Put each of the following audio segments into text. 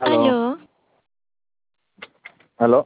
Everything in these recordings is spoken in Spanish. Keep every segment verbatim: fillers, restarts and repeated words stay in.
Aló, Aló, aló.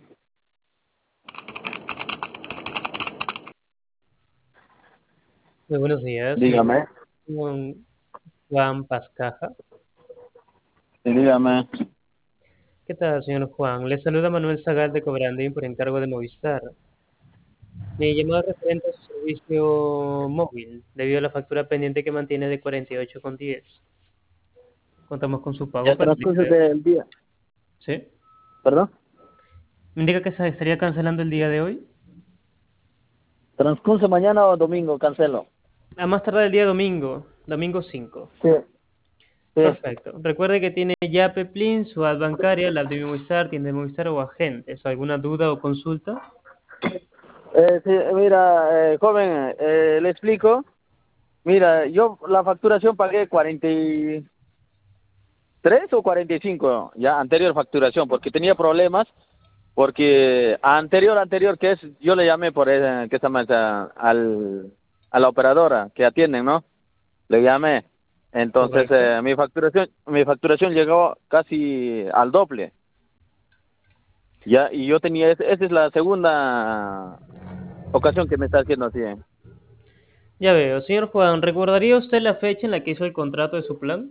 Muy buenos días, me Dígame, llamo Juan Pascaja. sí, dígame. ¿Qué tal, señor Juan? Le saluda Manuel Zagal de Cobrandín por encargo de Movistar. Mi llamada es referente a su servicio móvil, debido a la factura pendiente que mantiene de cuarenta y ocho con diez. Contamos con su Ya pago para transcurso liquidar. del día, ¿Sí? ¿perdón? ¿Me indica que se estaría cancelando el día de hoy? Transcurso mañana o domingo, cancelo. A más tardar el día domingo, domingo cinco. Sí, sí. Perfecto. Recuerde que tiene Yape, Plin, su ad bancaria, la de Movistar, tienda de Movistar o agentes. ¿Alguna duda o consulta? Eh, sí, mira, eh, joven, eh, le explico. Mira, yo la facturación pagué cuarenta y tres o cuarenta y cinco, ya, anterior facturación, porque tenía problemas, porque anterior, anterior, que es, yo le llamé por, eh, que se llama, esa, al, a la operadora que atienden, ¿no? Le llamé. Entonces, Correcto. eh, mi facturación, mi facturación llegó casi al doble. Ya, y yo tenía, esa es la segunda ocasión que me está haciendo así. ¿Eh? Ya veo. Señor Juan, ¿recordaría usted la fecha en la que hizo el contrato de su plan?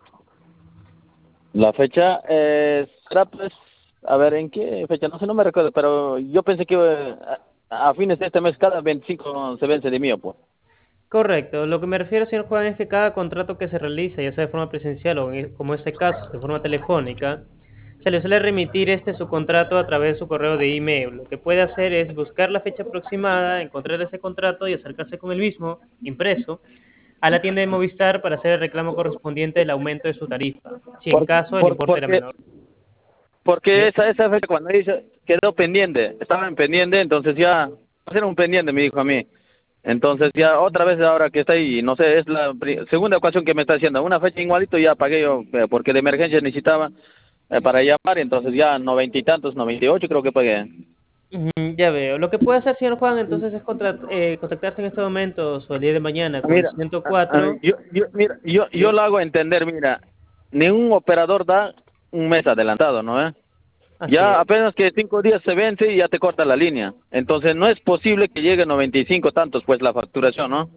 La fecha, eh, será pues, a ver, ¿en qué fecha? No sé, no me recuerdo, pero yo pensé que eh, a, a fines de este mes, cada veinticinco se vence de mío, pues. Correcto. Lo que me refiero, señor Juan, es que cada contrato que se realiza, ya sea de forma presencial o en- como este caso, de forma telefónica, se le suele remitir este su contrato a través de su correo de email. Lo que puede hacer es buscar la fecha aproximada, encontrar ese contrato y acercarse con el mismo, impreso, a la tienda de Movistar para hacer el reclamo correspondiente del aumento de su tarifa, si en Por, caso el por, importe era porque menor. porque ¿Sí? esa, esa fecha cuando hice, quedó pendiente, estaba en pendiente, entonces ya, era un pendiente, me dijo a mí. Entonces ya otra vez ahora que está ahí, no sé, es la pri- segunda ocasión que me está haciendo. Una fecha igualito ya pagué yo, eh, porque de emergencia necesitaba eh, para llamar, entonces ya noventa y tantos, noventa y ocho creo que pagué. Ujú, ya veo. Lo que puede hacer, señor Juan, entonces es contra- eh, contactarse en este momento o el día de mañana con el Mira, a- a- ciento cuatro. yo, yo, mira, yo, yo ¿Sí? lo hago entender, mira, ningún operador da un mes adelantado, ¿no? ¿Eh? Así Ya es. apenas que cinco días se vence y ya te corta la línea. Entonces no es posible que llegue noventa y cinco tantos, pues la facturación, ¿no?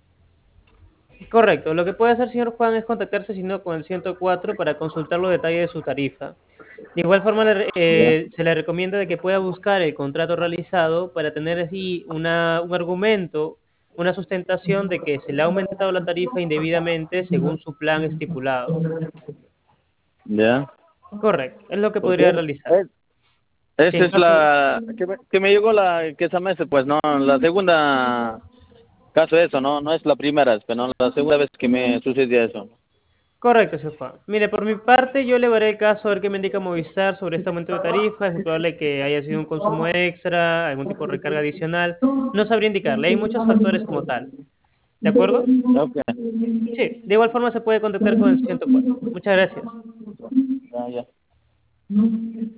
Correcto. Lo que puede hacer, señor Juan, es contactarse, si no, con el ciento cuatro para consultar los detalles de su tarifa. De igual forma, le re- Ya. eh, se le recomienda de que pueda buscar el contrato realizado para tener así una, un argumento, una sustentación de que se le ha aumentado la tarifa indebidamente según su plan estipulado. Ya. Correcto. Es lo que Porque podría es, realizar. es- Si esa en es caso, la que me, que me llegó la que esa mes, pues no, la segunda caso de eso, no, no es la primera, pero no, la segunda vez que me sucedió eso. correcto, señor Juan. Mire, por mi parte, yo le veré el caso a ver qué me indica Movistar sobre este aumento de tarifa. Es muy probable que haya sido un consumo extra, algún tipo de recarga adicional. No sabría indicarle. Hay muchos factores como tal. ¿De acuerdo? Ok. Sí, de igual forma se puede contactar con el ciento cuatro. Muchas gracias. Ya, ya.